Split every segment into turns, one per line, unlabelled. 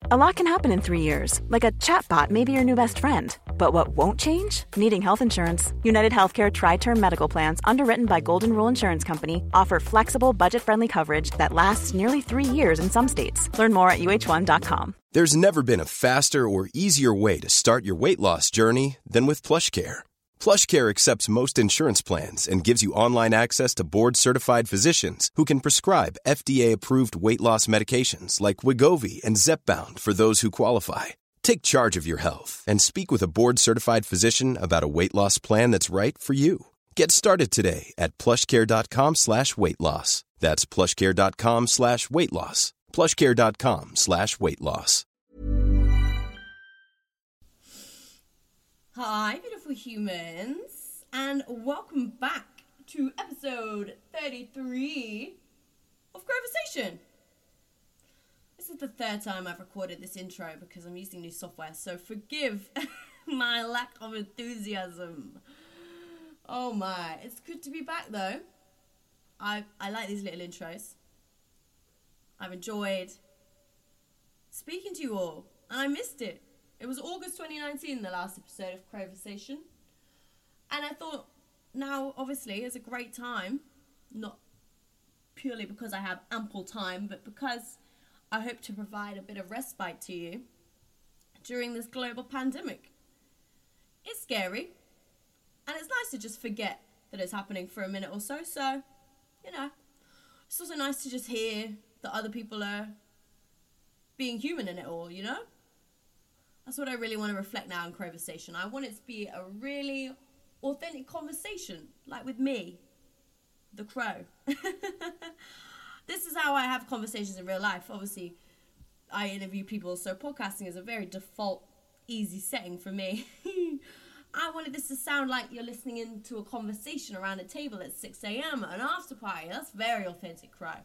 A lot can happen in 3 years, like a chatbot may be your new best friend. But what won't change? Needing health insurance. United Healthcare Tri-Term Medical Plans, underwritten by Golden Rule Insurance Company, offer flexible, budget-friendly coverage that lasts nearly 3 years in some states. Learn more at uh1.com.
There's never been a faster or easier way to start your weight loss journey than with PlushCare. PlushCare accepts most insurance plans and gives you online access to board-certified physicians who can prescribe FDA-approved weight loss medications like Wegovy and Zepbound for those who qualify. Take charge of your health and speak with a board-certified physician about a weight loss plan that's right for you. Get started today at plushcare.com/weight loss. That's plushcare.com/weight loss. plushcare.com/weight loss.
Hi, beautiful humans, and welcome back to episode 33 of Conversation. This is the third time I've recorded this intro because I'm using new software, so forgive my lack of enthusiasm. Oh my, it's good to be back though. I like these little intros. I've enjoyed speaking to you all, and I missed it. It was August 2019, the last episode of Conversation. And I thought now, obviously, is a great time, not purely because I have ample time, but because I hope to provide a bit of respite to you during this global pandemic. It's scary, and it's nice to just forget that it's happening for a minute or so. So, you know, it's also nice to just hear that other people are being human in it all, you know? That's what I really want to reflect now in Conversation. I want it to be a really authentic conversation, like with me, the crow. This is how I have conversations in real life. Obviously, I interview people, so podcasting is a very default, easy setting for me. I wanted this to sound like you're listening into a conversation around a table at 6 a.m. at an after party. That's very authentic, crow.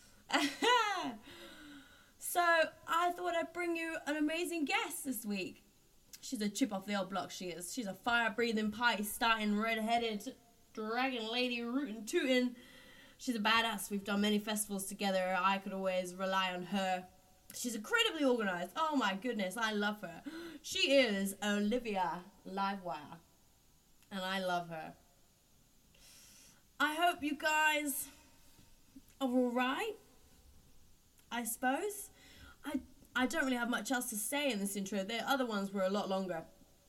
So I thought I'd bring you an amazing guest this week. She's a chip off the old block, she is. She's a fire-breathing, pie-starting, red-headed dragon lady rootin' tootin'. She's a badass. We've done many festivals together. I could always rely on her. She's incredibly organised. Oh my goodness, I love her. She is Olivia Livewire, and I love her. I hope you guys are alright, I suppose. I don't really have much else to say in this intro. The other ones were a lot longer.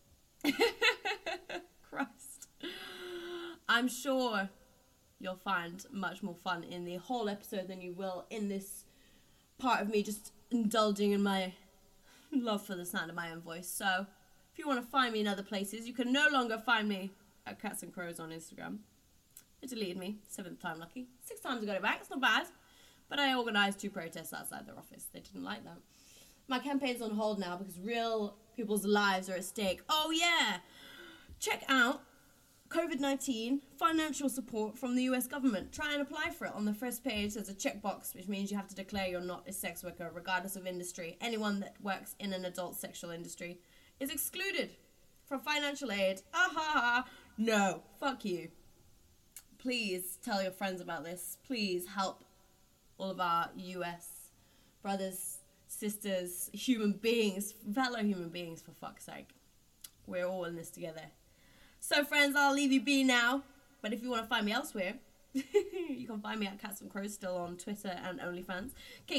Christ. I'm sure you'll find much more fun in the whole episode than you will in this part of me just indulging in my love for the sound of my own voice. So if you want to find me in other places, you can no longer find me at Cats and Crows on Instagram. It deleted me, 7th time lucky. 6 times I got it back, it's not bad. But I organised 2 protests outside their office. They didn't like that. My campaign's on hold now because real people's lives are at stake. Oh yeah! Check out COVID-19 financial support from the US government. Try and apply for it. On the first page there's a checkbox, which means you have to declare you're not a sex worker regardless of industry. Anyone that works in an adult sexual industry is excluded from financial aid. No, fuck you. Please tell your friends about this. Please help all of our US brothers, sisters, human beings, fellow human beings, for fuck's sake. We're all in this together. So friends, I'll leave you be now. But if you want to find me elsewhere, you can find me at Cats and Crows, still on Twitter and OnlyFans.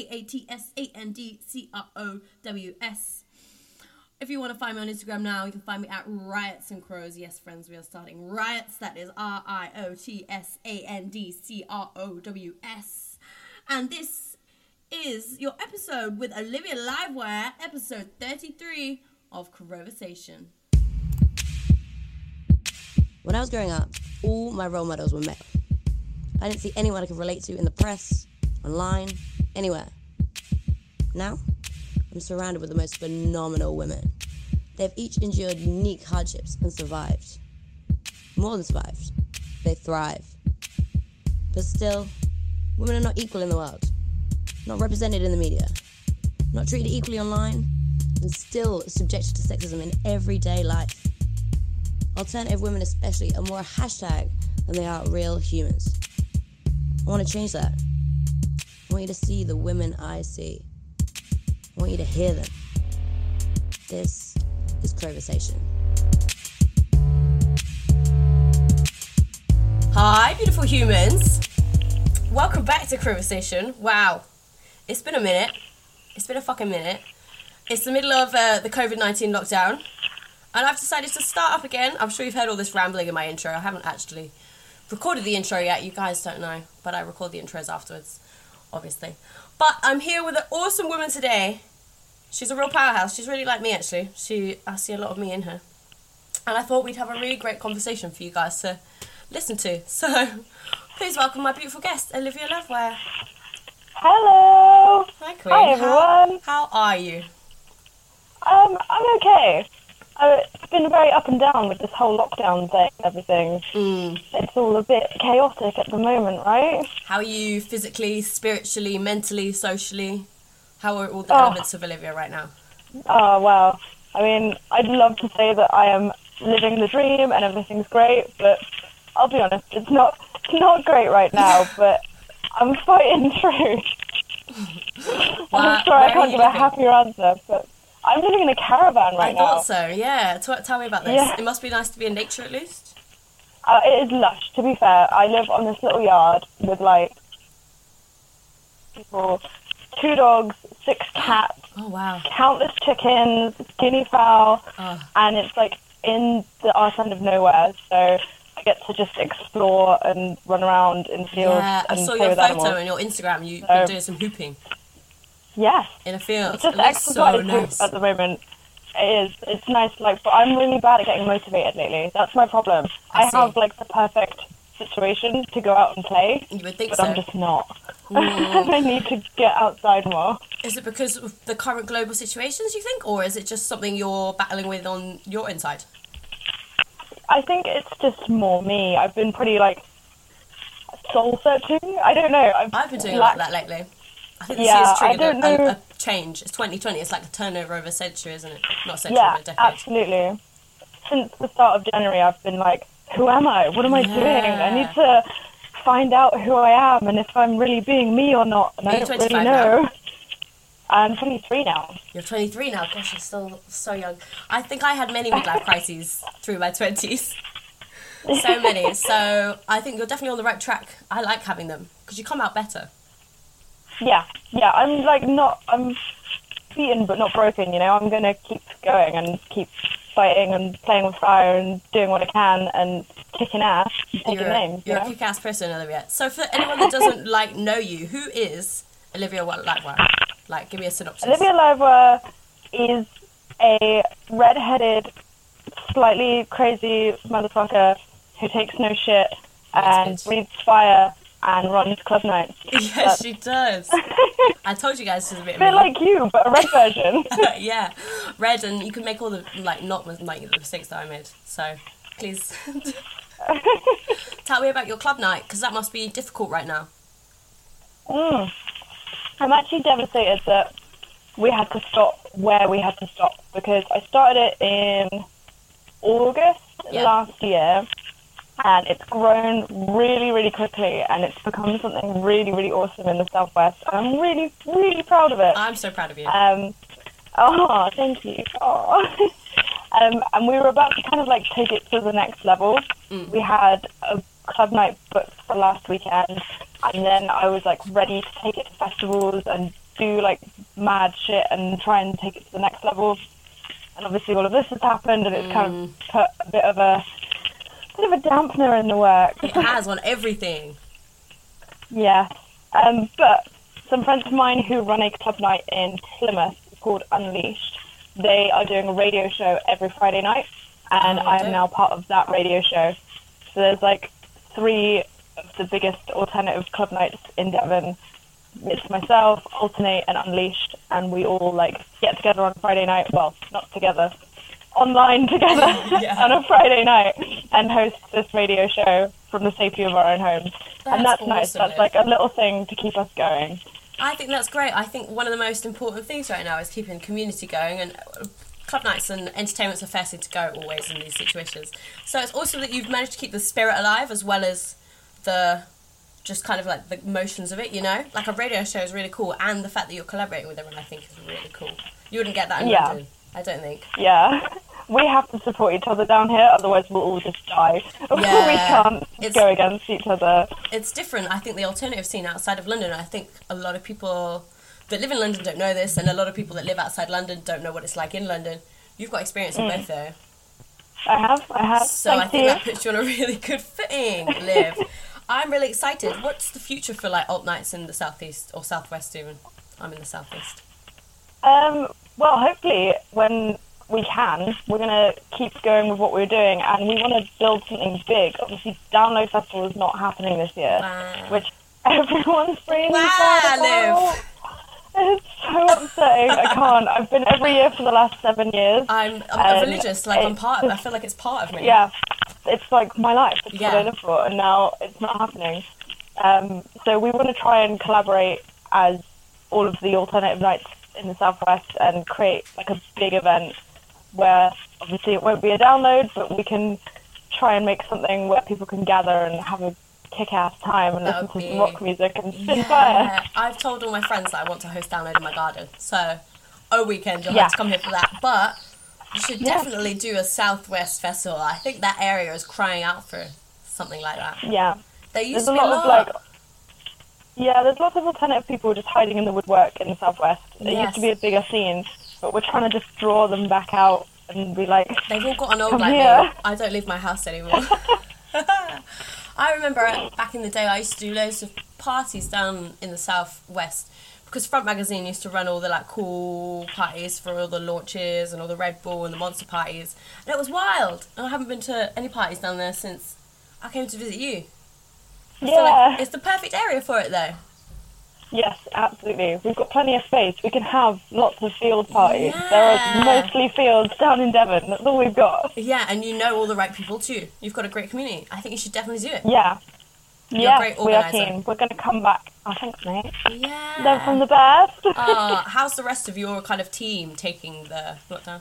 KATSANDCROWS. If you want to find me on Instagram now, you can find me at Riots and Crows. Yes, friends, we are starting riots. That is RIOTSANDCROWS. And this is your episode with Olivia Livewire, episode 33 of Conversation.
When I was growing up, all my role models were male. I didn't see anyone I could relate to in the press, online, anywhere. Now, I'm surrounded with the most phenomenal women. They've each endured unique hardships and survived. More than survived, they thrive. But still, women are not equal in the world, not represented in the media, not treated equally online, and still subjected to sexism in everyday life. Alternative women especially are more a hashtag than they are real humans. I want to change that. I want you to see the women I see. I want you to hear them. This is Conversation.
Hi, beautiful humans. Welcome back to Conversation. Wow. It's been a minute. It's been a fucking minute. It's the middle of the COVID-19 lockdown. And I've decided to start up again. I'm sure you've heard all this rambling in my intro. I haven't actually recorded the intro yet. You guys don't know. But I record the intros afterwards, obviously. But I'm here with an awesome woman today. She's a real powerhouse. She's really like me, actually. I see a lot of me in her. And I thought we'd have a really great conversation for you guys to listen to. So, please welcome my beautiful guest, Olivia Loveware.
Hello.
Hi, Queen.
Hi, everyone.
How are you?
I'm okay. It's been very up and down with this whole lockdown thing and everything. It's all a bit chaotic at the moment, right?
How are you physically, spiritually, mentally, socially? How are all the elements of Olivia right now?
Oh, wow. I mean, I'd love to say that I am living the dream and everything's great, but I'll be honest, it's not great right now, but I'm fighting through. I'm sorry I can't give a happier answer, but I'm living in a caravan right now.
I thought so, yeah. Tell me about this.
Yeah.
It must be nice to be in nature at least.
It is lush, to be fair. I live on this little yard with, like, 2 dogs, 6 cats,
Oh, wow.
countless chickens, guinea fowl, and it's, like, in the arse end of nowhere, so I get to just explore and run around in fields
Yeah, I
and
saw
play
your
with
photo
animals.
on your Instagram. You've been doing some hooping
Yes.
in a field.
It's just
It looks
exercise
so nice.
at the moment. It is. It's nice, like, but I'm really bad at getting motivated lately. That's my problem.
I
I
see.
have, like, the perfect situation to go out and play,
You would think
but
so.
I'm just not. I need to get outside more.
Is it because of the current global situations, you think? Or is it just something you're battling with on your inside?
I think it's just more me. I've been pretty, like, soul-searching. I don't know.
I've been doing a lot of that lately. I think this
Yeah,
year's
I
triggered
don't know.
a change. It's 2020. It's like a turnover of a century, isn't it? Not a century,
Yeah,
but a decade.
absolutely. Since the start of January, I've been like, who am I? What am I doing? I need to find out who I am and if I'm really being me or not. And
Are
I
you
don't really
25
know.
now?
I'm 23 now.
You're 23 now. Gosh, you're still so young. I think I had many midlife crises through my 20s. So many. So I think you're definitely on the right track. I like having them because you come out better.
Yeah. I'm like I'm beaten but not broken, you know. I'm going to keep going and keep fighting and playing with fire and doing what I can and kicking ass and taking names.
You're
you
a
know?
kick-ass person, Olivia. So for anyone that doesn't know you, who is Olivia Loveware? Like, give me a synopsis.
Olivia Loveware is a red-headed, slightly crazy motherfucker who takes no shit and
bitch.
breathes fire and runs club nights.
Yes, she does. I told you guys she's a bit
A bit like you, but a red version.
yeah, red, and you can make all the not the mistakes that I made. So please tell me about your club night, because that must be difficult right now.
I'm actually devastated that we had to stop where we had to stop, because I started it in August last year, and it's grown really, really quickly, and it's become something really, really awesome in the Southwest. I'm really, really proud of it.
I'm so proud of you.
Oh, thank you. Oh. And we were about to kind of like take it to the next level. We had a club night booked for last weekend, and then I was like ready to take it to festivals and do like mad shit and try and take it to the next level. And obviously all of this has happened, and it's kind of put a bit of a dampener in the work.
It has on everything.
Yeah. But some friends of mine who run a club night in Plymouth called Unleashed, they are doing a radio show every Friday night, and I am now part of that radio show. So there's like 3 of the biggest alternative club nights in Devon. It's myself, Alternate, and Unleashed, and we all like get together on Friday night. Well, not together, online together on a Friday night and host this radio show from the safety of our own homes. And that's nice. That's like a little thing to keep us going.
I think that's great. I think one of the most important things right now is keeping community going, and club nights and entertainment's a fair thing to go always in these situations. So it's awesome that you've managed to keep the spirit alive as well as the just kind of like the motions of it, you know? Like a radio show is really cool, and the fact that you're collaborating with everyone I think is really cool. You wouldn't get that in London. I don't think.
Yeah. We have to support each other down here, otherwise we'll all just die.
Yeah.
We can't go against each other.
It's different. I think the alternative scene outside of London, I think a lot of people that live in London don't know this, and a lot of people that live outside London don't know what it's like in London. You've got experience in both, though.
I have.
So I think that puts you on a really good footing, Liv. I'm really excited. What's the future for, like, alt nights in the southeast, or southwest even? I'm in the southeast.
Well, hopefully, when we can, we're going to keep going with what we're doing, and we want to build something big. Obviously, Download Festival is not happening this year, which everyone's really sad about. It's so upsetting. I can't. I've been every year for the last 7 years.
I'm religious, like I'm part of it. I feel like it's part of me.
Yeah, it's like my life. It's what I live for, and now it's not happening. So we want to try and collaborate as all of the alternative nights in the Southwest and create like a big event where obviously it won't be a download, but we can try and make something where people can gather and have a kick-ass time and listen to some rock music and spin fire.
I've told all my friends that I want to host Download in my garden, so weekend you'll have to come here for that. But you should definitely do a Southwest festival. I think that area is crying out for something like that.
Yeah.
There used
There's
to be
a lot of there's lots of alternative people just hiding in the woodwork in the Southwest. It used to be a bigger scene, but we're trying to just draw them back out and be like,
they've all gotten old like
here.
me. I don't leave my house anymore. I remember back in the day I used to do loads of parties down in the Southwest because Front Magazine used to run all the like cool parties for all the launches and all the Red Bull and the Monster parties, and it was wild. And I haven't been to any parties down there since I came to visit you. I feel like it's the perfect area for it though.
Yes, absolutely. We've got plenty of space. We can have lots of field parties. There are mostly fields down in Devon. That's all we've got.
Yeah, and you know all the right people too. You've got a great community. I think you should definitely do it.
Yeah.
You're a great
we are
organiser.
keen. We're going to come back. Oh, thanks, mate.
Yeah.
They're from the best.
How's the rest of your kind of team taking the lockdown?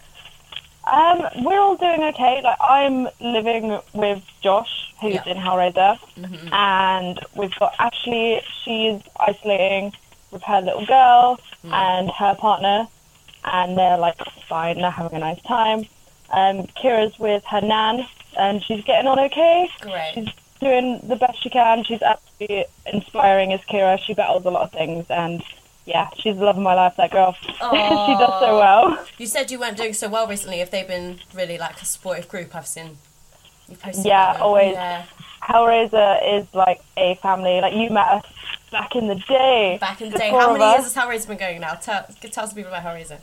We're all doing okay. Like, I'm living with Josh, who's in Hellraiser, and we've got Ashley. She's isolating with her little girl and her partner, and they're like fine. They're having a nice time. Kira's with her nan, and she's getting on okay.
Great.
She's doing the best she can. She's absolutely inspiring as Kira. She battles a lot of things, and yeah, she's the love of my life, that girl. She does so well.
You said you weren't doing so well recently. Have they been really like a supportive group? I've seen you posted.
Yeah, always.
Yeah.
Hellraiser is like a family. Like, you met us back in the day.
Back in the day. How many years has Hellraiser been going now? Tell some people about Hellraiser.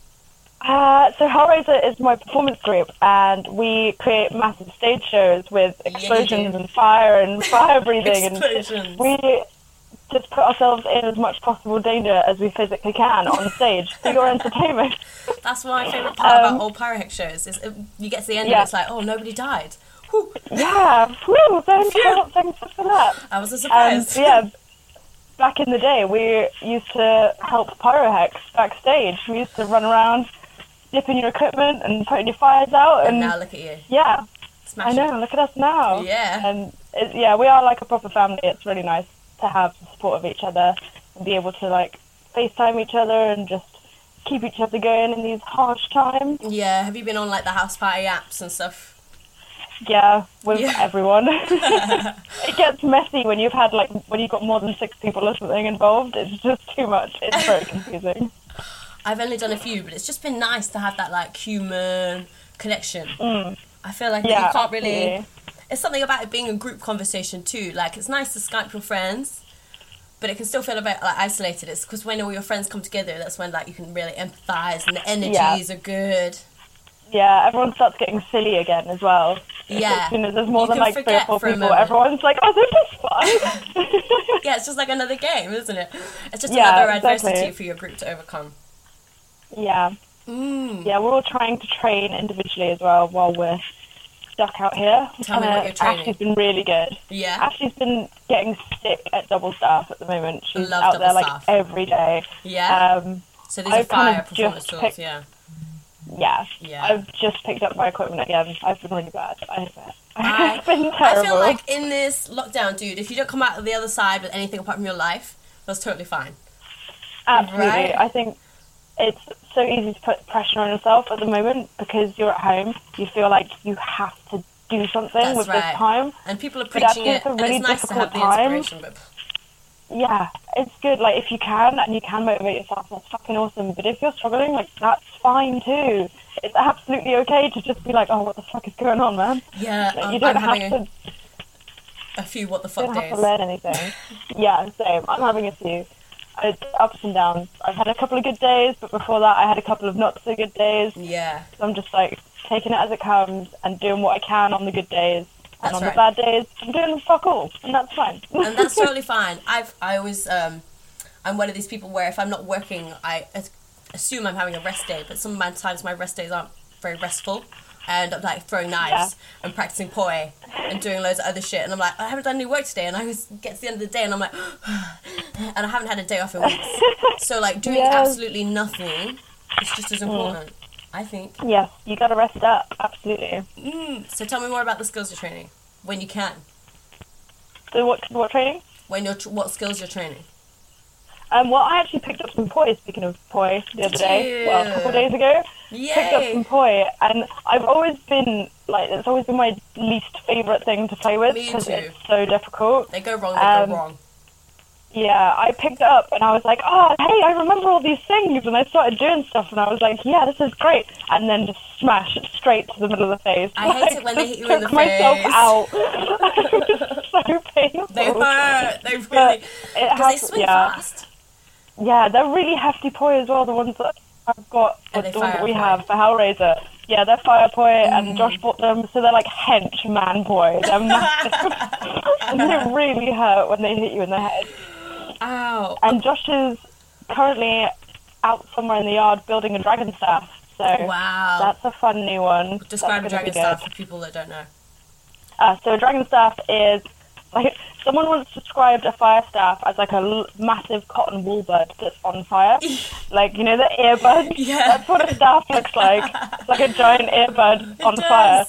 So Hellraiser is my performance group, and we create massive stage shows with explosions and fire and fire breathing.
Explosions.
And we just put ourselves in as much possible danger as we physically can on stage for your entertainment.
That's my favourite part about old Pyrohex shows. Is you get to the end and it's like, oh, nobody died. Whew.
Yeah, thanks for that.
I was a surprise.
Back in the day, we used to help Pyrohex backstage. We used to run around, dipping your equipment and putting your fires out. And
now look at you.
Yeah,
Smashing.
I know, look at us now.
Yeah.
And we are like a proper family. It's really nice to have the support of each other and be able to like FaceTime each other and just keep each other going in these harsh times.
Yeah, have you been on like the house party apps and stuff?
Yeah, with everyone. It gets messy when you've got more than 6 people or something involved. It's just too much. It's very confusing.
I've only done a few, but it's just been nice to have that like human connection. I feel like you can't really. It's something about it being a group conversation too. Like, it's nice to Skype your friends, but it can still feel a bit like isolated. It's because when all your friends come together, that's when like you can really empathise and the energies are good. Yeah,
everyone starts getting silly again as well.
Yeah.
As soon as there's more than like 3 or 4 people, everyone's like, oh, this is fun.
Yeah, it's just like another game, isn't it? It's just another adversity for your group to overcome.
Yeah. Yeah, we're all trying to train individually as well while we're stuck out here.
Tell me what you're training.
Ashley's been really good.
Yeah.
Ashley's been getting sick at double staff at the moment. She's
Love
out there
double
like
staff.
every day.
Yeah. So these are fire performance tools,
Yeah. I've just picked up my equipment again. I've been really bad. I've been terrible.
I feel like in this lockdown, dude, if you don't come out of the other side with anything apart from your life, that's totally fine.
Absolutely.
Right?
I think it's so easy to put pressure on yourself at the moment because you're at home. You feel like you have to do something with this time.
And people are
But
preaching it,
it's a
and
really
it's nice to have
difficult
the
time.
inspiration. But
Yeah, it's good. Like, if you can, and you can motivate yourself, that's fucking awesome. But if you're struggling, like, that's fine too. It's absolutely okay to just be like, oh, what the fuck is going on, man?
yeah,
Like, you don't
I'm
have
having
to...
a few what the
You
fuck
don't have
days.
to learn anything. Yeah, same. I'm having a few. It's ups and downs. I've had a couple of good days, but before that I had a couple of not so good days.
Yeah.
So I'm just like taking it as it comes and doing what I can on the good days. And
That's
on
right.
the bad days, I'm doing fuck all, and that's fine.
And that's totally fine. I always I'm one of these people where if I'm not working, I assume I'm having a rest day, but sometimes my rest days aren't very restful, and I'm like throwing knives and practicing poi and doing loads of other shit, and I'm like, I haven't done any work today, and I get to the end of the day and I'm like and I haven't had a day off in weeks. So like doing absolutely nothing is just as important, I think.
Yes, you gotta rest up, absolutely.
So tell me more about the skills you're training when you can.
So what training?
When you're what skills you're training.
Well, I actually picked up some poi, speaking of poi, the other day. Well, a couple of days ago. Picked up some poi, and I've always been, like, it's always been my least favourite thing to play with, because it's so difficult.
They go wrong, they go wrong.
Yeah, I picked it up, and I was like, oh, hey, I remember all these things, and I started doing stuff, and I was like, yeah, this is great, and then just smash it straight to the middle of the face.
I hate it when they hit you in the
face. Myself out. It was so painful.
They hurt, they really, because they swing fast.
Yeah, they're really hefty poi as well, the ones that I've got, the ones that we have for Hellraiser. Yeah, they're fire poi, and Josh bought them, so they're like hench man poi. They're massive. And they really hurt when they hit you in the head.
Ow.
And Josh is currently out somewhere in the yard building a dragon staff, so that's a fun new one.
Describe a dragon staff for people that don't know.
So a dragon staff is, like, someone once described a fire staff as like a massive cotton wool bud that's on fire. Like, you know, the earbud?
Yeah.
That's what a staff looks like. It's like a giant earbud on fire.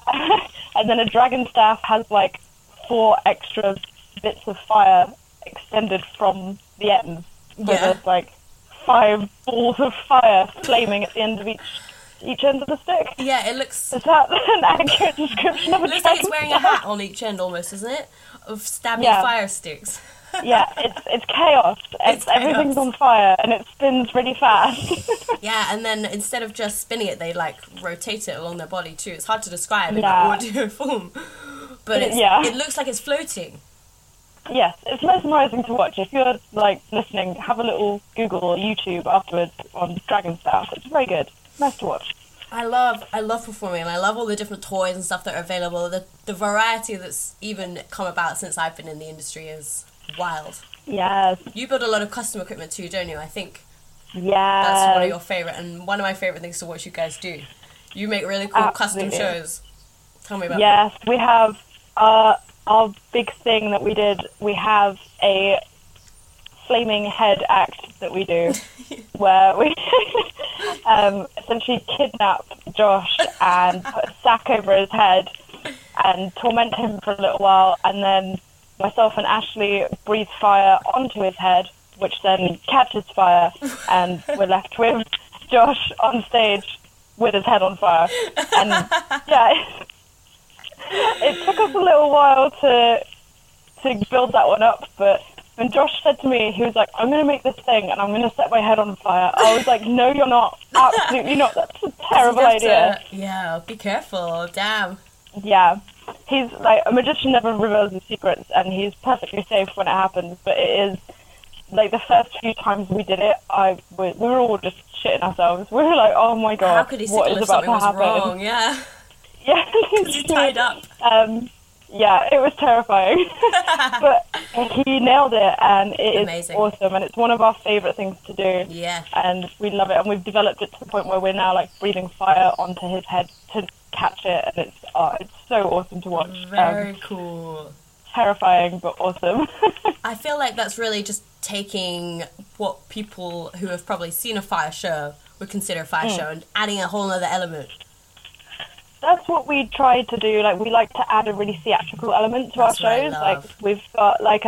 And then a dragon staff has like 4 extra bits of fire extended from the ends. So there's like 5 balls of fire flaming at the end of each end of the stick.
Yeah, it looks...
Is that an accurate description of a dragon?
It looks like it's wearing a hat on each end almost, isn't it? Of stabbing fire sticks.
Yeah, it's chaos. Everything's on fire and it spins really fast.
Yeah, and then instead of just spinning it, they like rotate it along their body too. It's hard to describe in audio form, but it looks like it's floating.
Yes, it's mesmerising to watch. If you're like listening, have a little Google or YouTube afterwards on Dragon Staff. It's very good. Nice to watch.
I love performing, and I love all the different toys and stuff that are available. The variety that's even come about since I've been in the industry is wild.
Yes.
You build a lot of custom equipment too, don't you? I think
that's
one of your favourite, and one of my favourite things to watch you guys do. You make really cool custom shows. Tell me about that.
Yes, we have our big thing that we did. We have a flaming head act that we do where we essentially kidnap Josh and put a sack over his head and torment him for a little while, and then myself and Ashley breathe fire onto his head, which then catches fire, and we're left with Josh on stage with his head on fire. And it took us a little while to build that one up, but when Josh said to me, he was like, I'm going to make this thing and I'm going to set my head on fire, I was like, no, you're not. Absolutely not. That's a terrible idea.
Yeah, be careful. Damn.
Yeah. He's like, a magician never reveals his secrets, and he's perfectly safe when it happens, but it is, like, the first few times we did it, we were all just shitting ourselves. We were like, oh my god,
how could he
what is about to happen?
Wrong? Yeah.
Yeah.
Because he's tied up.
Yeah, it was terrifying. But he nailed it, and it
Amazing.
Is awesome, and it's one of our favourite things to do.
Yeah.
And we love it, and we've developed it to the point where we're now, like, breathing fire onto his head to catch it, and it's so awesome to watch.
Very cool.
Terrifying, but awesome.
I feel like that's really just taking what people who have probably seen a fire show would consider a fire show and adding a whole other element.
That's what we try to do. Like, we like to add a really theatrical element to our shows. Like, we've got like a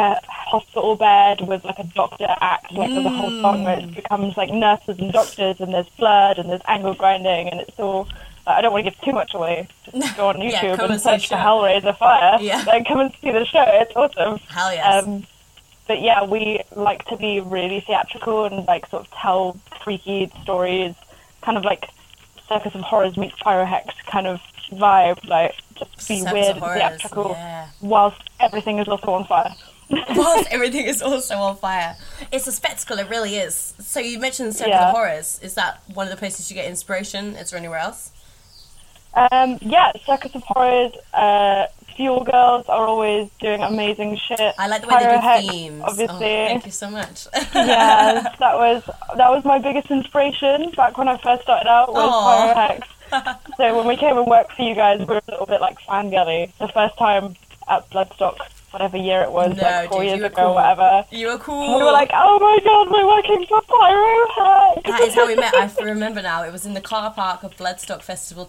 hospital bed with like a doctor act, like there's a whole song where it becomes like nurses and doctors, and there's blood and there's angle grinding, and it's all. I don't want to give too much away. Just go on YouTube and search for Hellraiser Fire.
Yeah.
Then come and see the show. It's awesome.
Hell yes.
But yeah, we like to be really theatrical and like sort of tell freaky stories, kind of like Circus of Horrors meets Pyrohex kind of vibe, like just be weird and theatrical, whilst everything is also on fire.
Whilst everything is also on fire. It's a spectacle, it really is. So you mentioned Circus of Horrors. Is that one of the places you get inspiration? Is there anywhere else? Circus of
Horrors, Fuel Girls are always doing amazing shit.
I like the way they do themes.
Obviously.
Oh, thank you so much.
Yeah, that was my biggest inspiration back when I first started out was Pyrohex. So when we came and worked for you guys, we were a little bit like fangirly. The first time at Bloodstock, whatever year it was, like 4 years ago, whatever.
You were cool.
We were like, oh my god, we're working for Pyrohex.
That is how we met. I remember now. It was in the car park of Bloodstock Festival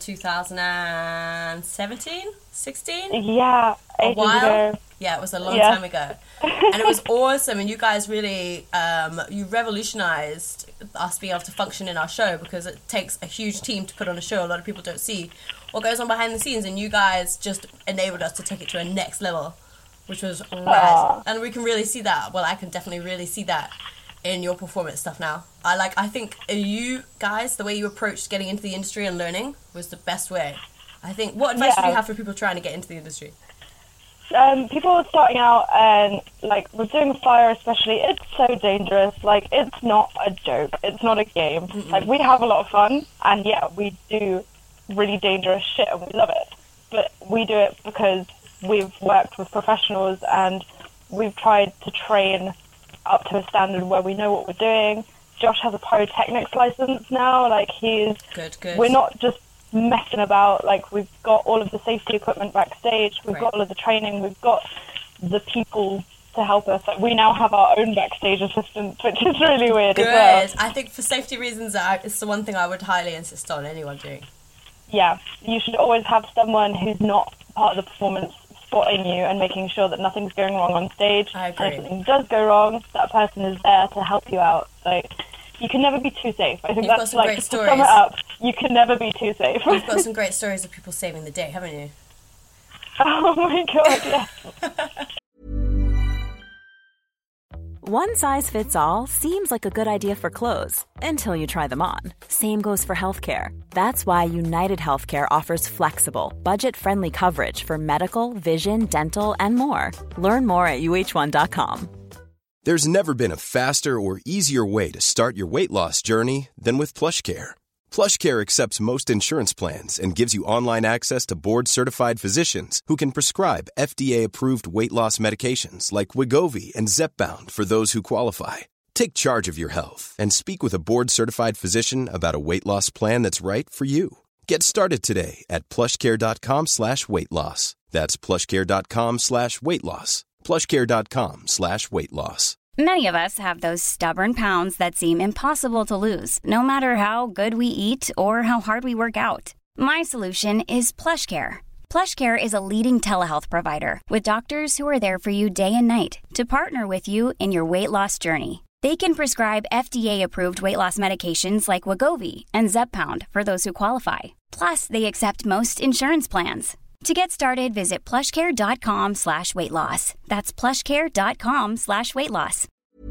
2017? 16?
Yeah,
a while
ago.
Yeah, it was a long time ago. And it was awesome, and you guys really, you revolutionized us being able to function in our show, because it takes a huge team to put on a show. A lot of people don't see what goes on behind the scenes, and you guys just enabled us to take it to a next level, which was rad. And we can really see that. Well, I can definitely really see that in your performance stuff now. I think you guys, the way you approached getting into the industry and learning was the best way. I think, what advice do you have for people trying to get into the industry?
People starting out and like with doing fire especially, it's so dangerous. Like, it's not a joke. It's not a game. Like, we have a lot of fun, and yeah, we do really dangerous shit and we love it. But we do it because we've worked with professionals and we've tried to train up to a standard where we know what we're doing. Josh has a pyrotechnics license now. Like, good. We're not just messing about. Like, we've got all of the safety equipment backstage, we've got all of the training, we've got the people to help us. Like, we now have our own backstage assistants, which is really weird as well.
I think for safety reasons, it's the one thing I would highly insist on anyone doing.
Yeah, you should always have someone who's not part of the performance spotting you and making sure that nothing's going wrong on stage.
I agree.
And if something does go wrong, that person is there to help you out. Like, you can never be too safe. I think that's like, to sum it up, you can never be too safe.
You've got some great stories of people saving the day, haven't you?
Oh my god, yes.
One size fits all seems like a good idea for clothes until you try them on. Same goes for healthcare. That's why United Healthcare offers flexible, budget-friendly coverage for medical, vision, dental, and more. Learn more at uh1.com.
There's never been a faster or easier way to start your weight loss journey than with PlushCare. PlushCare accepts most insurance plans and gives you online access to board-certified physicians who can prescribe FDA-approved weight loss medications like Wegovy and Zepbound for those who qualify. Take charge of your health and speak with a board-certified physician about a weight loss plan that's right for you. Get started today at plushcare.com/weight loss. That's plushcare.com/weight loss. plushcare.com/weight loss.
Many of us have those stubborn pounds that seem impossible to lose, no matter how good we eat or how hard we work out. My solution is PlushCare. PlushCare is a leading telehealth provider with doctors who are there for you day and night to partner with you in your weight loss journey. They can prescribe FDA-approved weight loss medications like Wegovy and Zepbound for those who qualify. Plus, they accept most insurance plans. To get started, visit plushcare.com/weight loss. That's plushcare.com/weight loss.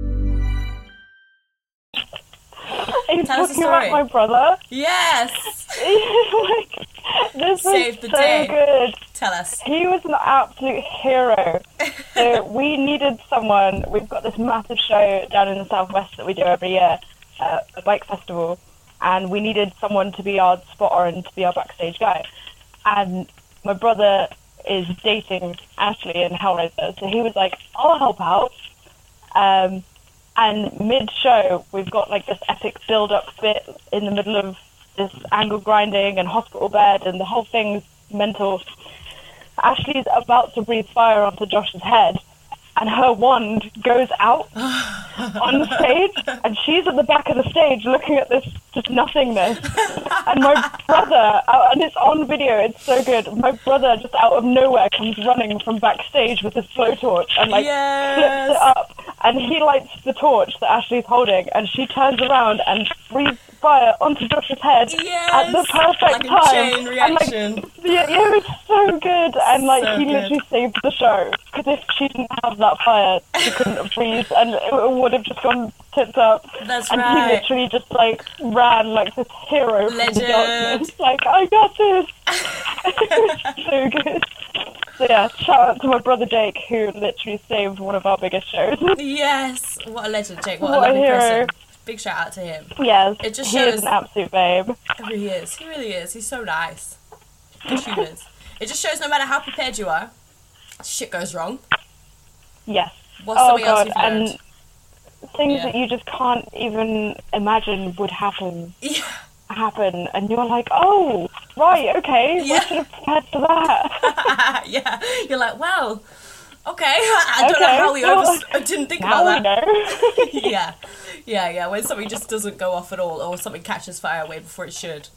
Tell us a story.
My brother.
Yes.
This
Saved
was
the
so
day.
good.
Tell us.
He was an absolute hero. So we needed someone. We've got this massive show down in the southwest that we do every year, a bike festival, and we needed someone to be our spotter and to be our backstage guy. And my brother is dating Ashley in Hellraiser, so he was like, I'll help out. And mid-show, we've got like this epic build-up bit in the middle of this angle grinding and hospital bed, and the whole thing's mental. Ashley's about to breathe fire onto Josh's head, and her wand goes out on the stage, and she's at the back of the stage looking at this just nothingness. And my brother, and it's on video, it's so good, my brother just out of nowhere comes running from backstage with his blowtorch and like flips it up, and he lights the torch that Ashley's holding, and she turns around and breathes fire onto Josh's head at the perfect
like
time.
A chain reaction.
And, like, it was so good, and like
So
he
good.
literally saved the show, because if she didn't have that fire, she couldn't have breathed, and it would have just gone tits up.
That's
and
right.
he literally just like ran like this hero from the
Legend.
darkness, like, I got this. It was so good. So yeah, shout out to my brother Jake, who literally saved one of our biggest shows.
Yes, what a legend, Jake. What a
What a
lovely
hero.
person. Big shout out to him.
Yes,
It just
he is
shows-
an absolute babe.
He is. He really is. He's so nice. Good humans. It just shows no matter how prepared you are, shit goes wrong.
Yes.
What's
Oh
something else
god,
you've learned?
and things
Yeah.
that you just can't even imagine would happen,
Yeah.
and you're like, oh, right, okay,
Yeah.
we should have prepared for that.
Yeah. You're like, well, okay. I don't know
Okay,
how we
well,
I didn't think
now we
about that.
know.
Yeah. When something just doesn't go off at all, or something catches fire way before it should.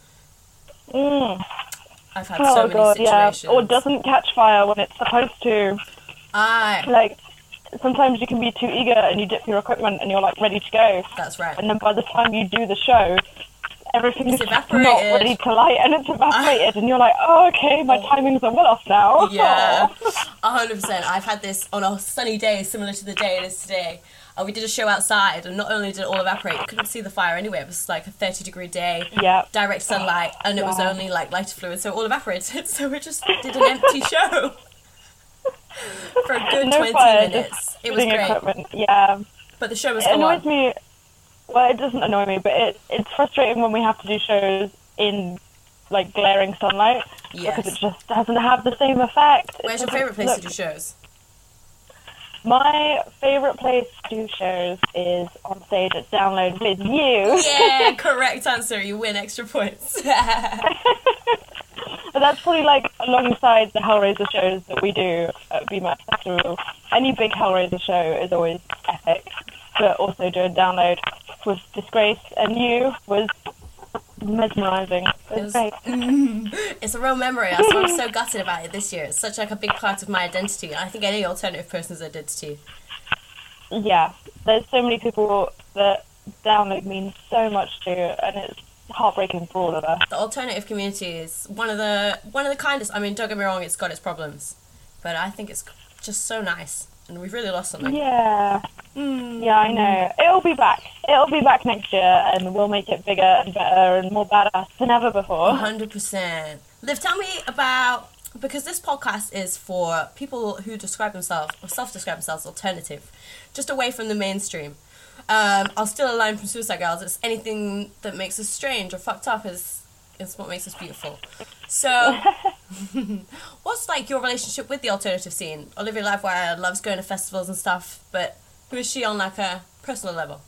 I've had so
Oh
many
god, yeah.
situations.
Or doesn't catch fire when it's supposed to.
Aye.
Like, sometimes you can be too eager and you dip your equipment and you're like ready to go.
That's right.
And then by the time you do the show, everything is
It's
not
evaporated.
ready to light and it's evaporated. And you're like, oh, okay, my timings are well off now.
Yeah, 100%. I've had this on a sunny day similar to the day it is today. We did a show outside, and not only did it all evaporate, you couldn't see the fire anyway. It was like a 30-degree day,
Yeah.
direct sunlight, and it was
Yeah.
only like lighter fluid, so it all evaporated. So we just did an empty show for a good
No
20
fire,
minutes.
just
It was
putting
great,
equipment. Yeah.
but the show was
It
go
annoys
on.
me. Well, it doesn't annoy me, but it's frustrating when we have to do shows in like glaring sunlight,
Yes.
because it just doesn't have the same effect. It
Where's your
doesn't
favourite place to
look-
do shows?
My favourite place to do shows is on stage at Download with you.
Yeah, correct answer. You win extra points.
But that's probably like alongside the Hellraiser shows that we do at BMAT Festival. Any big Hellraiser show is always epic, but also doing Download with Disgrace and you was mesmerising. It was great.
It's a real memory. That's why I'm so gutted about it this year. It's such like a big part of my identity, and I think any alternative person's identity.
Yeah, there's so many people that Download means so much to, and it's heartbreaking for all of us.
The alternative community is one of the kindest. I mean, don't get me wrong, it's got its problems, but I think it's just so nice, and we've really lost something.
Yeah. Yeah, I know. It'll be back. It'll be back next year, and we'll make it bigger and better and more badass than ever before.
100%. Liv, tell me about, because this podcast is for people who describe themselves or self-describe themselves alternative, just away from the mainstream. I'll steal a line from Suicide Girls. It's anything that makes us strange or fucked up is what makes us beautiful. So, what's like your relationship with the alternative scene? Olivia Livewire loves going to festivals and stuff, but who is she on like a personal level?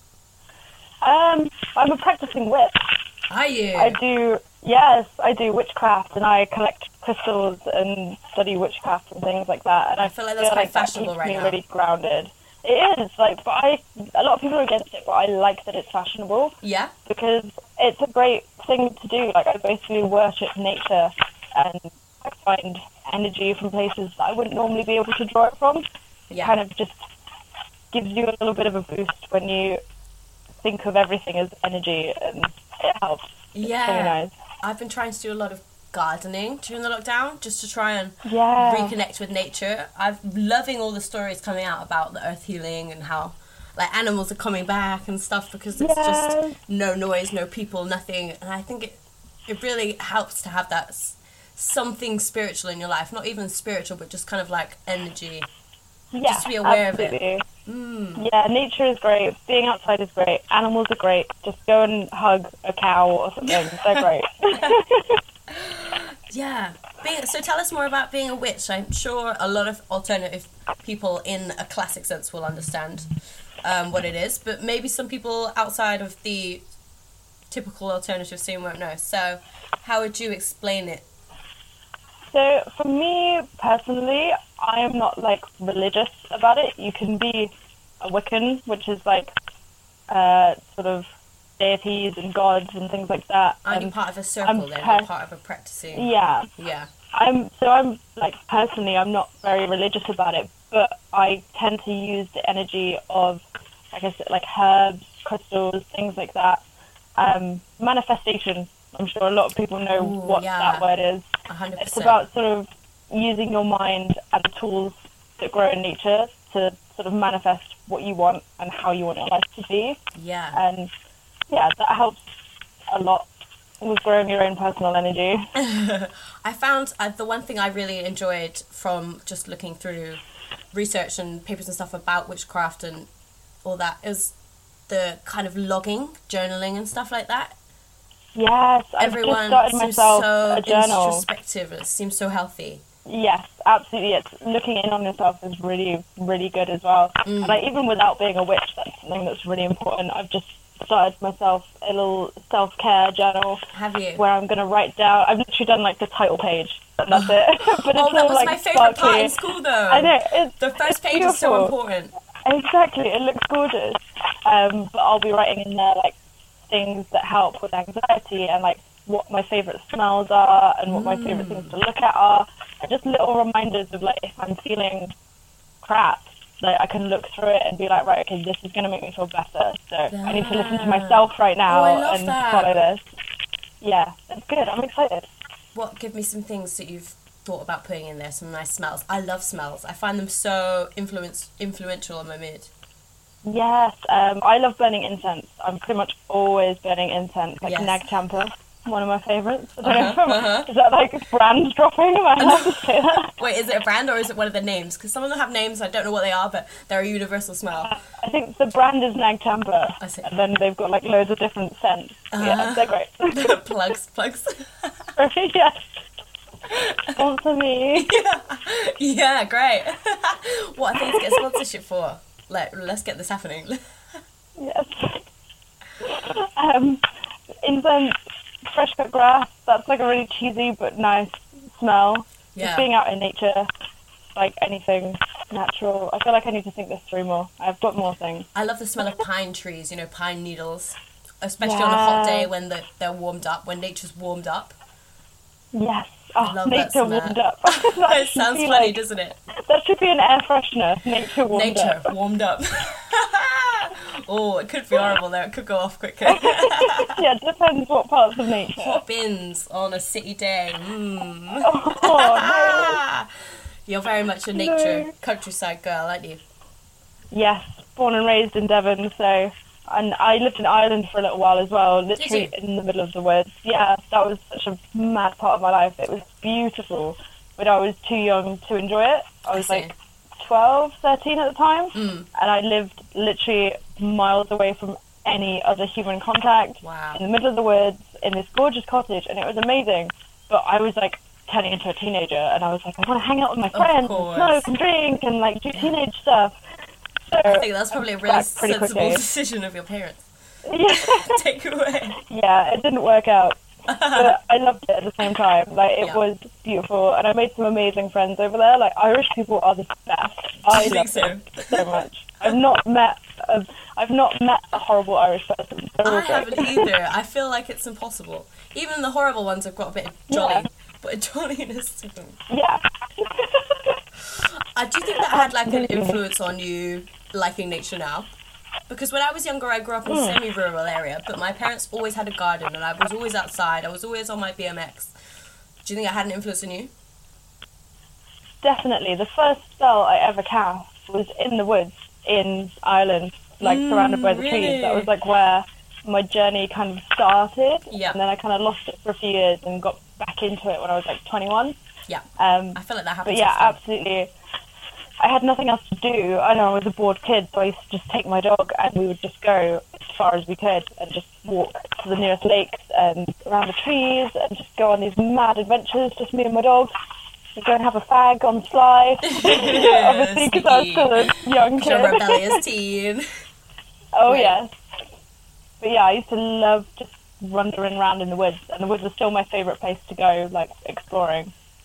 I'm a practicing witch.
Are you?
I do witchcraft, and I collect crystals and study witchcraft and things like that. And I
feel like that's quite
that
fashionable
keeps
right
me
now.
really grounded. It is, like, but a lot of people are against it, but I like that it's fashionable
Yeah?
because it's a great thing to do. Like, I basically worship nature, and I find energy from places that I wouldn't normally be able to draw it from. It
Yeah.
kind of just gives you a little bit of a boost when you think of everything as energy, and it helps.
Yeah.
It's really nice.
I've been trying to do a lot of gardening during the lockdown just to try and
Yeah.
reconnect with nature. I'm loving all the stories coming out about the earth healing and how like animals are coming back and stuff because it's just
Yes.
no noise, no people, nothing. And I think it really helps to have that something spiritual in your life. Not even spiritual, but just kind of like energy.
Yeah,
Just be aware of it.
absolutely. Yeah, nature is great. Being outside is great. Animals are great. Just go and hug a cow or something. They're great.
Yeah. So tell us more about being a witch. I'm sure a lot of alternative people in a classic sense will understand what it is, but maybe some people outside of the typical alternative scene won't know. So how would you explain it?
So for me personally, I am not like religious about it. You can be a Wiccan, which is like sort of deities and gods and things like that.
Are you part of a circle then? You're part of a practicing?
Yeah.
Yeah.
I'm like, personally, I'm not very religious about it, but I tend to use the energy of, like I said, like herbs, crystals, things like that. Manifestation. I'm sure a lot of people know what that word is.
100%.
It's about sort of using your mind and the tools that grow in nature to sort of manifest what you want and how you want your life to be.
Yeah.
And yeah, that helps a lot with growing your own personal energy.
I found the one thing I really enjoyed from just looking through research and papers and stuff about witchcraft and all that is the kind of logging, journaling and stuff like that.
Yes,
Everyone
I've just started
seems
myself
so
a journal.
introspective. It seems so healthy.
Yes, absolutely. It's looking in on yourself is really, really good as well. And like, even without being a witch, that's something that's really important. I've just started myself a little self-care journal.
Have you?
Where I'm going to write down. I've literally done like the title page, and that's it. But
Oh,
it's
that
all,
was
like,
my favourite part
sparkly.
in school, though.
I know.
The first
it's
page is so
beautiful.
important.
Exactly, it looks gorgeous. But I'll be writing in there like things that help with anxiety and like what my favourite smells are and what my favourite things to look at are. And just little reminders of like if I'm feeling crap, like I can look through it and be like, right, okay, this is going to make me feel better. So I need to listen to myself right now and follow this. Yeah, it's good. I'm excited.
Give me some things that you've thought about putting in there, some nice smells. I love smells. I find them so influential on my mood.
Yes, I love burning incense. I'm pretty much always burning incense, like Nag Champa, one of my favourites. I don't know, is that like brand dropping? Am I allowed to say that?
Wait, is it a brand or is it one of the names? Because some of them have names, I don't know what they are, but they're a universal smell.
I think the brand is Nag Champa,
I see.
and then they've got like loads of different scents. Yeah, they're great.
Plugs.
Yes. Sponsor me.
Yeah, great. What are things to get sponsorship for? Let's get this happening.
Yes. Incense, fresh cut grass, that's like a really cheesy but nice smell.
Yeah.
Just being out in nature, like anything natural. I feel like I need to think this through more. I've got more things.
I love the smell of pine trees, pine needles. Especially on a hot day when they're warmed up, when nature's warmed up.
Yes.
I love that
nature
smell.
warmed up.
It sounds funny, doesn't it?
That should be an air freshener. Nature warmed up.
Nature warmed up. Oh, it could be horrible though. It could go off quickly.
Yeah, it depends what parts of nature.
Hot bins on a city day.
Oh, no.
You're very much a nature countryside girl, aren't you?
Yes, born and raised in Devon, so... And I lived in Ireland for a little while as well, literally in the middle of the woods. Yeah, that was such a mad part of my life. It was beautiful, but I was too young to enjoy it. I was like 12, 13 at the time, and I lived literally miles away from any other human contact, in the middle of the woods, in this gorgeous cottage, and it was amazing. But I was like turning into a teenager, and I was like, I want to hang out with my friends and smoke and drink and like do teenage stuff. So
I think that's probably a really sensible decision of your parents.
Yeah.
Take it away.
Yeah, it didn't work out. But I loved it at the same time. Like, it was beautiful, and I made some amazing friends over there. Like, Irish people are the best. I love them so much. I've not met a horrible Irish person.
I haven't either. I feel like it's impossible. Even the horrible ones have got a bit of jolly, but a jolliness to them.
Yeah.
Do you think that had like an influence on you liking nature now? Because when I was younger, I grew up in a semi-rural area, but my parents always had a garden, and I was always outside. I was always on my BMX. Do you think that had an influence on you?
Definitely. The first spell I ever cast was in the woods in Ireland, like surrounded by the trees. That was like where my journey kind of started.
Yeah.
And then I kind of lost it for a few years and got back into it when I was like 21.
Yeah. I feel like that happens.
But yeah, absolutely. I had nothing else to do. I know I was a bored kid, so I used to just take my dog and we would just go as far as we could and just walk to the nearest lakes and around the trees and just go on these mad adventures, just me and my dog. We'd go and have a fag on the sly. Obviously, because I was still a young kid.
You're a rebellious teen.
Oh, yes. But yeah, I used to love just wandering around in the woods, and the woods are still my favourite place to go, like, exploring.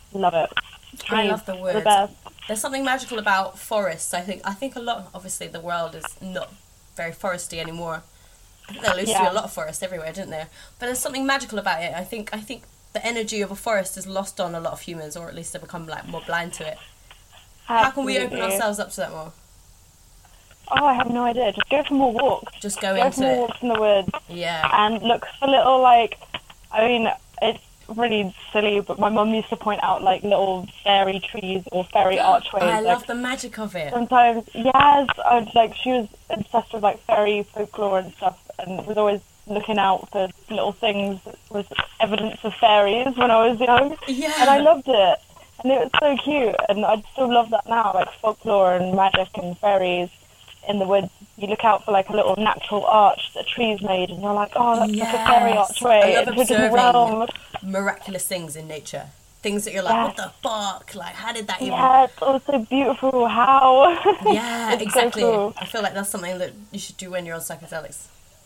love it.
I
Trees
love the
are
woods.
best.
There's something magical about forests. I think a lot. Obviously, the world is not very foresty anymore. I think there used to be a lot of forest everywhere, didn't there? But there's something magical about it. I think the energy of a forest is lost on a lot of humans, or at least they become like more blind to it.
Absolutely.
How can we open ourselves up to that more?
Oh, I have no idea. Just go for more walks.
Just go
Go
into
for more
it.
walks in the woods.
Yeah.
And look for little, like, I mean, it's really silly, but my mum used to point out, like, little fairy trees or fairy archways.
I love
like,
the magic of it.
sometimes, yes, she was obsessed with, like, fairy folklore and stuff, and was always looking out for little things that was evidence of fairies when I was young.
Yeah.
And I loved it. And it was so cute, and I still love that now, like folklore and magic and fairies in the woods. You look out for like a little natural arch that a tree's made, and you're like, oh, that's like a fairy archway.
I love
into a different
observing
realm.
miraculous things in nature. Things that you're like, what the fuck? Like, how did that even...
Yeah, it's all so beautiful. How?
Yeah,
It's
exactly.
So cool.
I feel like that's something that you should do when you're on psychedelics.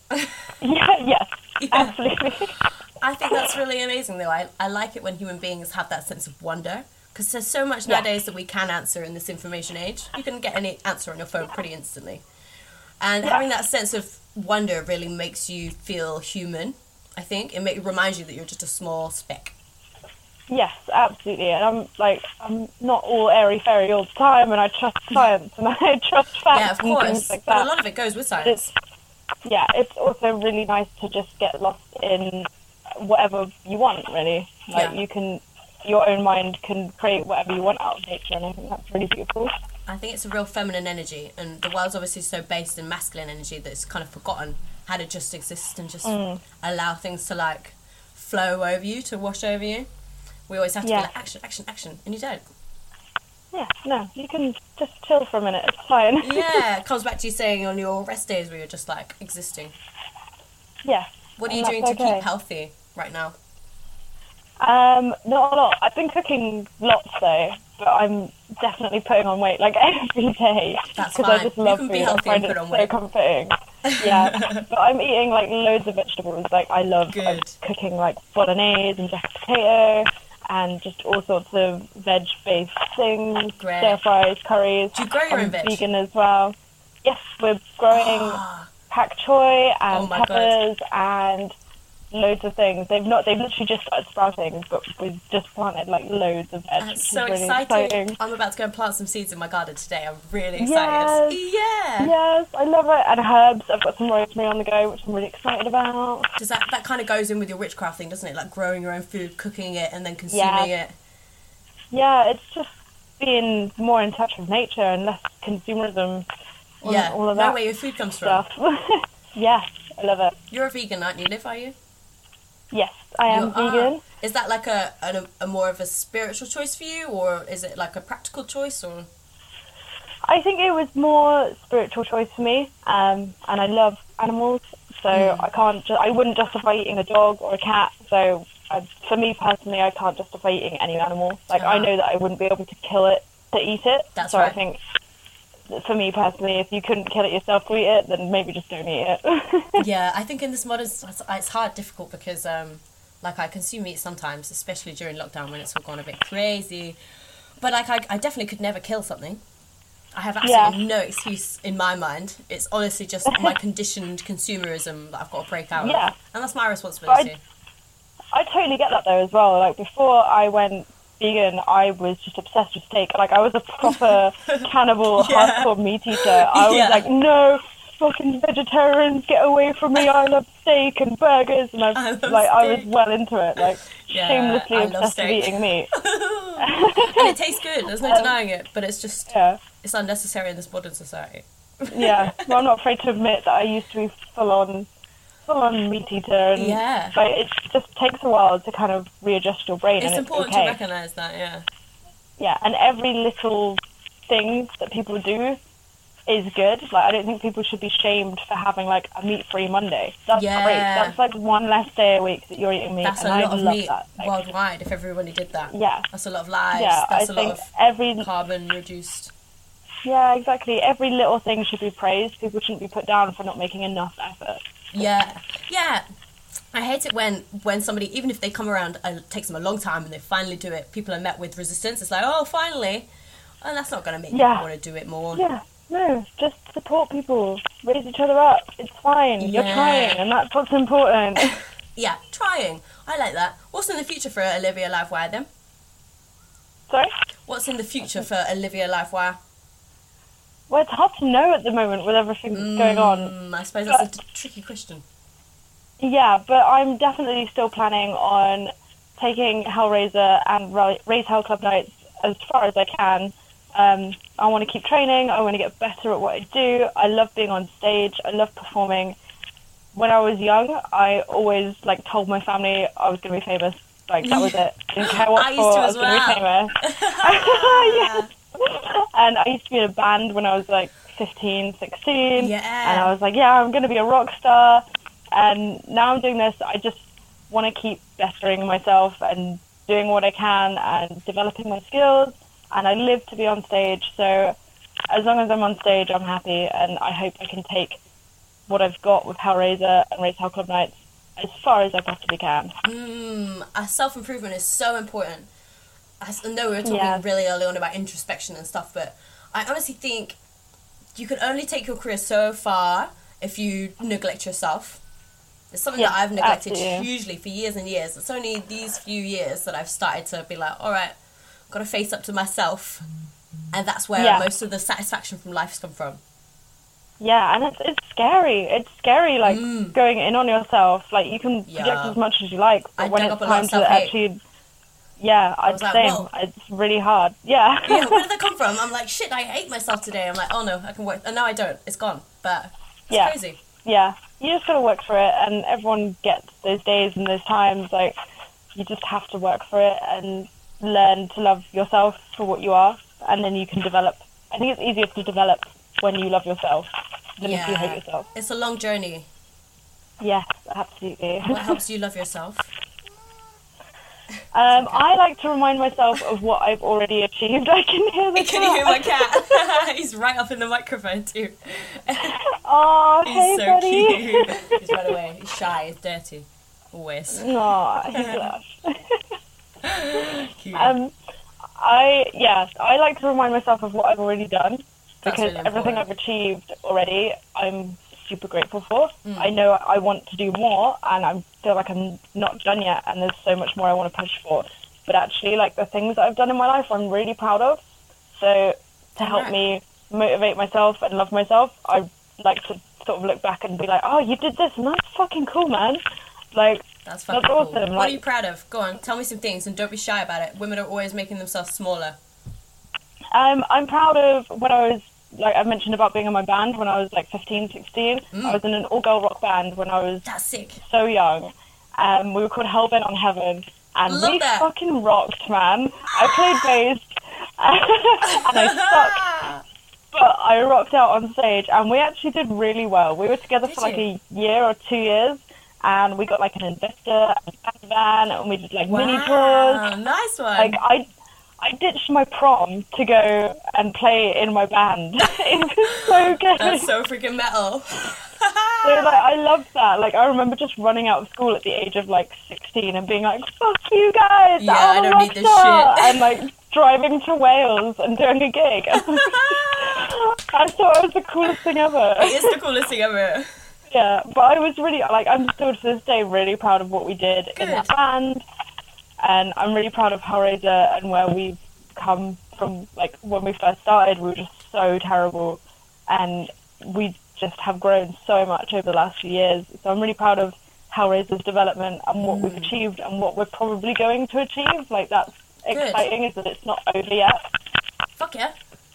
Yes,
Yeah.
absolutely.
I think that's really amazing, though. I like it when human beings have that sense of wonder. Because there's so much nowadays that we can answer in this information age. You can get any answer on your phone pretty instantly. And having that sense of wonder really makes you feel human, I think. It reminds you that you're just a small speck.
Yes, absolutely. And I'm not all airy-fairy all the time, and I trust science, and I trust facts
Yeah, of
and
course.
things like
But
that.
a lot of it goes with science.
It's also really nice to just get lost in whatever you want, really. Like, your own mind can create whatever you want out of nature, and I think that's really beautiful.
I think it's a real feminine energy, and the world's obviously so based in masculine energy that it's kind of forgotten how to just exist and just allow things to, like, flow over you, to wash over you. We always have to be like, action, action, action, and you don't.
Yeah, no, you can just chill for a minute, it's fine.
Yeah, it comes back to you saying on your rest days where you're just, like, existing.
Yeah.
What are you doing to keep healthy right now?
Not a lot. I've been cooking lots though, but I'm definitely putting on weight like every day.
That's
because
fine.
I just love
You can
food.
be healthy
I find
and
it
put on
so
weight.
comforting. Yeah, but I'm eating like loads of vegetables. Like I love cooking like bolognese and jacket potato and just all sorts of veg-based things, stir fries, curries.
Do you grow your own veg?
Vegan as well. Yes, we're growing pak choy and peppers and loads of things. They've literally just started sprouting, but we've just planted like loads of veg.
That's
which
so
is really
exciting. I'm about to go and plant some seeds in my garden today. I'm really excited.
Yes, I love it. And herbs. I've got some rosemary on the go, which I'm really excited about.
Does that kind of goes in with your witchcraft thing, doesn't it? Like growing your own food, cooking it, and then consuming it.
Yeah, it's just being more in touch with nature and less consumerism. All of that.
Know where your food comes
stuff.
from.
Yes, I love it.
You're a vegan, aren't you, Liv? Are you?
Yes, I am vegan.
Is that like a more of a spiritual choice for you, or is it like a practical choice, or?
I think it was more spiritual choice for me, and I love animals, so I wouldn't justify eating a dog or a cat. So for me personally, I can't justify eating any animal. Like I know that I wouldn't be able to kill it to eat it.
That's
so
right.
I think for me personally, if you couldn't kill it yourself to eat it, then maybe just don't eat it.
Yeah, I think in this modern, it's hard, difficult because like I consume meat sometimes, especially during lockdown when it's all gone a bit crazy. But like I definitely could never kill something. I have absolutely no excuse in my mind. It's honestly just my conditioned consumerism that I've got to break out of. And that's my responsibility.
I totally get that though as well. Like before I went vegan, I was just obsessed with steak. Like I was a proper cannibal, hardcore meat eater. I was like, no, fucking vegetarians, get away from me. I love steak and burgers, and I was well into it. Like shamelessly obsessed with eating meat.
And it tastes good. There's no denying it, but it's just it's unnecessary in this modern society.
Well, I'm not afraid to admit that I used to be full on meat eater, and but it just takes a while to kind of readjust your brain.
It's
and
important
okay.
to recognise that,
and every little thing that people do is good. Like I don't think people should be shamed for having like a meat-free Monday. That's great. That's like one less day a week that you're eating meat.
That's
and
a lot
I
of
love
meat
that. Like,
worldwide if everybody did that. That's a lot of lives.
I
That's a lot
think
of
every
carbon reduced.
Yeah, exactly. Every little thing should be praised. People shouldn't be put down for not making enough effort.
Yeah. I hate it when somebody, even if they come around and it takes them a long time and they finally do it, people are met with resistance. It's like, oh, finally. And that's not going to make people want to do it more.
Yeah, no, just support people. Raise each other up. It's fine. You're trying, and that's what's important.
Yeah, trying. I like that. What's in the future for Olivia Livewire then?
Sorry?
What's in the future for Olivia Livewire?
Well, it's hard to know at the moment with everything that's going on.
I suppose that's a tricky question.
Yeah, but I'm definitely still planning on taking Hellraiser and Raise Hell Club Nights as far as I can. I want to keep training. I want to get better at what I do. I love being on stage. I love performing. When I was young, I always told my family I was going to be famous. That was it. I didn't care what for. I was going to be famous. Yeah. And I used to be in a band when I was 15, 16.
Yeah.
And I was I'm going to be a rock star. And now I'm doing this. I just want to keep bettering myself and doing what I can and developing my skills. And I live to be on stage. So as long as I'm on stage, I'm happy. And I hope I can take what I've got with Hellraiser and Raise Hell Club Nights as far as I possibly can.
Self-improvement is so important. I know we were talking really early on about introspection and stuff, but I honestly think you can only take your career so far if you neglect yourself. It's something that I've neglected hugely for years and years. It's only these few years that I've started to be like, all right, I've got to face up to myself. And that's where most of the satisfaction from life has come from.
Yeah, and it's scary. It's scary, going in on yourself. You can project as much as you like, but when it's time to actually... Yeah, I'd say it's really hard. Yeah.
Yeah, where did that come from? I'm like, shit, I hate myself today. I'm like, oh no, I can work. And no, I don't. It's gone. But it's crazy.
Yeah, you just got to work for it, and everyone gets those days and those times. You just have to work for it and learn to love yourself for what you are, and then you can develop. I think it's easier to develop when you love yourself than if you hate yourself.
It's a long journey.
Yes, absolutely.
What helps you love yourself?
I like to remind myself of what I've already achieved. I can hear the cat.
Can you hear my cat? He's right up in the microphone too.
Oh,
he's so
buddy.
Cute. He's right away. He's shy. He's dirty. Always.
No, he's lush.
Cute.
I like to remind myself of what I've already done, because
really
everything I've achieved already, I'm super grateful for. I know I want to do more, and I feel like I'm not done yet, and there's so much more I want to push for. But actually, the things that I've done in my life, I'm really proud of. So to help me motivate myself and love myself, I like to sort of look back and be like, oh, you did this, and that's fucking cool, man.
That's fucking cool.
Awesome.
What are you proud of? Go on, tell me some things, and don't be shy about it. Women are always making themselves smaller.
I'm proud of when I was, I mentioned about being in my band when I was 15, 16. I was in an all-girl rock band when I was so young. We were called Hellbent on Heaven, and we fucking rocked, man. I played bass, and I sucked, but I rocked out on stage, and we actually did really well. We were together for a year or 2 years, and we got an investor, a van, and we did mini tours.
Nice one.
I ditched my prom to go and play in my band. It was so good.
That's so freaking metal.
So I loved that. I remember just running out of school at the age of 16 and being like, "Fuck you guys!
Yeah, I don't need this shit."
And driving to Wales and doing a gig. I thought it was the coolest thing ever.
It is the coolest thing ever.
Yeah, but I was really I'm still to this day really proud of what we did in that band. And I'm really proud of Hellraiser and where we've come from. When we first started, we were just so terrible. And we just have grown so much over the last few years. So I'm really proud of Hellraiser's development and what we've achieved and what we're probably going to achieve. That's exciting, is that it's not over yet.
Fuck yeah.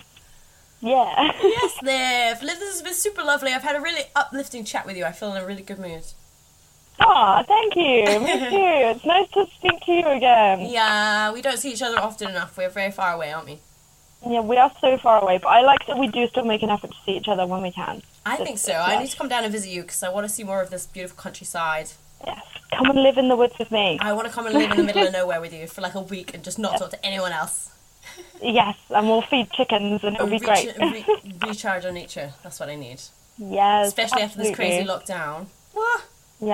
Yeah.
Yes, Liv. Liv, this has been super lovely. I've had a really uplifting chat with you. I feel in a really good mood.
Oh, thank you. Me too. It's nice to speak to you again.
Yeah, we don't see each other often enough. We're very far away, aren't we?
Yeah, we are so far away, but I like that we do still make an effort to see each other when we can.
I think so. I need to come down and visit you because I want to see more of this beautiful countryside.
Yes, come and live in the woods with me.
I want to come and live in the middle of nowhere with you for a week and just not talk to anyone else.
Yes, and we'll feed chickens and it'll be great.
Recharge on nature. That's what I need.
Yes,
especially
absolutely.
after this crazy lockdown.
Yes.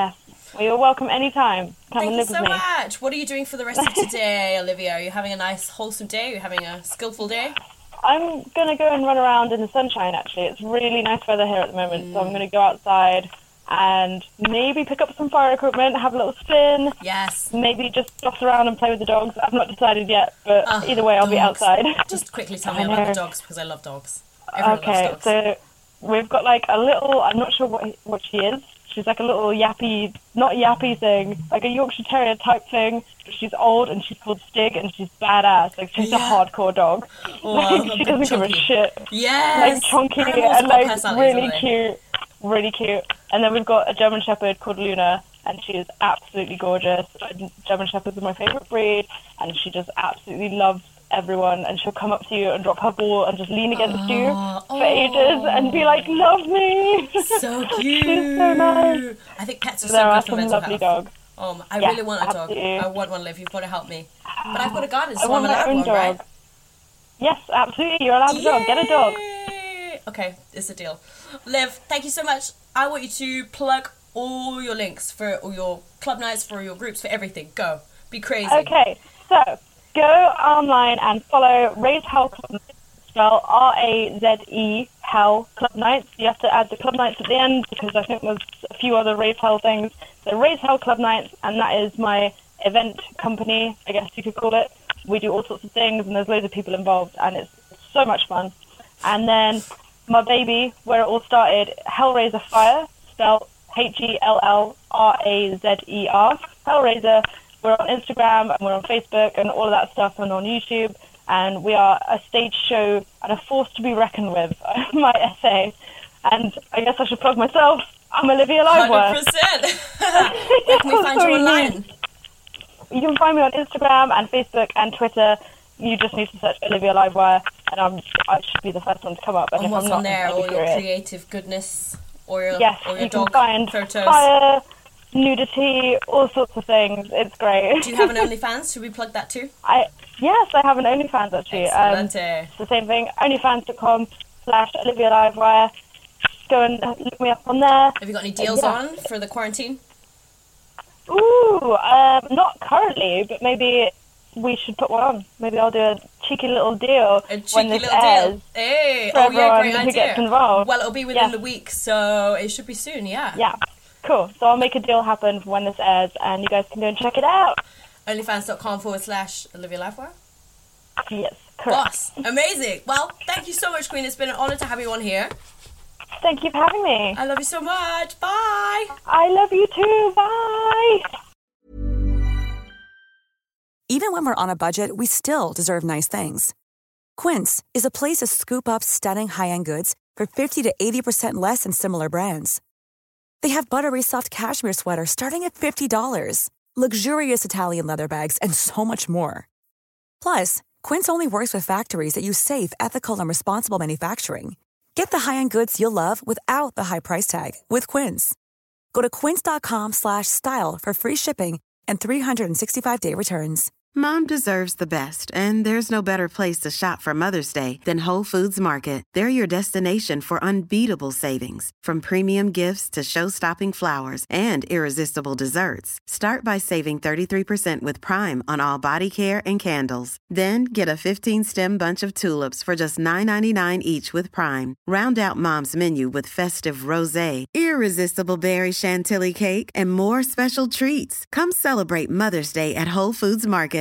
Well, you're welcome anytime. Come and live with me.
Thank you so much. What are you doing for the rest of today, Olivia? Are you having a nice, wholesome day? Are you having a skillful day?
I'm going to go and run around in the sunshine, actually. It's really nice weather here at the moment, so I'm going to go outside and maybe pick up some fire equipment, have a little spin.
Yes.
Maybe just toss around and play with the dogs. I've not decided yet, but either way, I'll be outside.
Just quickly tell me about the dogs, because I love dogs. Everyone loves dogs.
So we've got like a little, I'm not sure what she is. She's like a little yappy, not yappy thing, like a Yorkshire Terrier type thing. She's old and she's called Stig and she's badass. Like she's a hardcore dog. Like, she doesn't give a shit.
Yes.
Like chunky and like really cute. Really cute. And then we've got a German Shepherd called Luna, and she is absolutely gorgeous. German Shepherds are my favourite breed, and she just absolutely loves everyone, and she'll come up to you and drop her ball and just lean against you for ages and be like, love me.
So cute.
She's so nice.
I think pets are so
there
good
are
for
some
mental
lovely
health.
dogs.
I really want a dog. I want one, Liv. You've got to help me. But I've got a garden, so I'm allowed one, right?
Yes, absolutely. You're allowed a dog. Get a dog.
Okay, it's a deal. Liv, thank you so much. I want you to plug all your links for all your club nights, for your groups, for everything. Go. Be crazy.
Okay, so go online and follow Raise Hell Club Nights, spell R-A-Z-E, Hell Club Nights. You have to add the club nights at the end because I think there's a few other Raise Hell things. So Raise Hell Club Nights, and that is my event company, I guess you could call it. We do all sorts of things, and there's loads of people involved, and it's so much fun. And then my baby, where it all started, Hellraiser Fire, spelled Hellrazer. Hellraiser. We're on Instagram and we're on Facebook and all of that stuff, and on YouTube. And we are a stage show and a force to be reckoned with, my essay. And I guess I should plug myself. I'm Olivia Livewire.
100%. Where can we find you online?
You can find me on Instagram and Facebook and Twitter. You just need to search Olivia Livewire, and I should be the first one to come up. And if
what's
I'm not,
on there? All your creative goodness, or your
yes,
or your
you
dog
can find
photos.
Fire, nudity, all sorts of things. It's great.
Do you have an OnlyFans? Should we plug that too?
Yes, I have an OnlyFans actually.
Excellent.
It's the same thing. OnlyFans.com/Olivia Livewire. Go and look me up on there.
Have you got any deals on for the quarantine?
Ooh, not currently, but maybe we should put one on. Maybe I'll do a cheeky little deal when this airs.
Hey,
for everyone
great
who
idea.
gets involved.
Well, it'll be within the week, so it should be soon, yeah.
Yeah, cool. So I'll make a deal happen for when this airs, and you guys can go and check it out.
OnlyFans.com/Olivia Livewire?
Yes, correct.
Boss, amazing. Well, thank you so much, Queen. It's been an honour to have you on here.
Thank you for having me.
I love you so much. Bye.
I love you too. Bye.
Even when we're on a budget, we still deserve nice things. Quince is a place to scoop up stunning high-end goods for 50 to 80% less than similar brands. They have buttery soft cashmere sweaters starting at $50, luxurious Italian leather bags, and so much more. Plus, Quince only works with factories that use safe, ethical, and responsible manufacturing. Get the high-end goods you'll love without the high price tag with Quince. Go to quince.com/style for free shipping and 365-day returns.
Mom deserves the best, and there's no better place to shop for Mother's Day than Whole Foods Market. They're your destination for unbeatable savings, from premium gifts to show-stopping flowers and irresistible desserts. Start by saving 33% with Prime on all body care and candles. Then get a 15-stem bunch of tulips for just $9.99 each with Prime. Round out Mom's menu with festive rosé, irresistible berry chantilly cake, and more special treats. Come celebrate Mother's Day at Whole Foods Market.